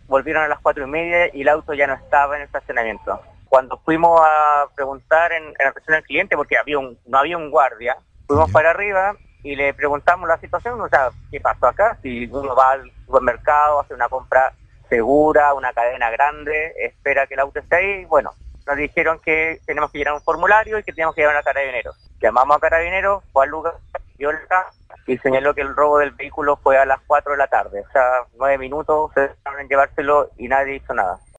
volvieron a las 4:30 y el auto ya no estaba en el estacionamiento. Cuando fuimos a preguntar en atención al cliente, porque no había un guardia, fuimos para arriba y le preguntamos la situación, o sea, ¿qué pasó acá? Si uno va al supermercado, hace una compra segura, una cadena grande, espera que el auto esté ahí, bueno, nos dijeron que tenemos que llenar un formulario y que tenemos que llevar a Carabineros. Llamamos a Carabineros, fue al lugar, vio el caso y señaló que el robo del vehículo fue a las 4 de la tarde, o sea, 9 minutos se dejaron en llevárselo y nadie hizo nada.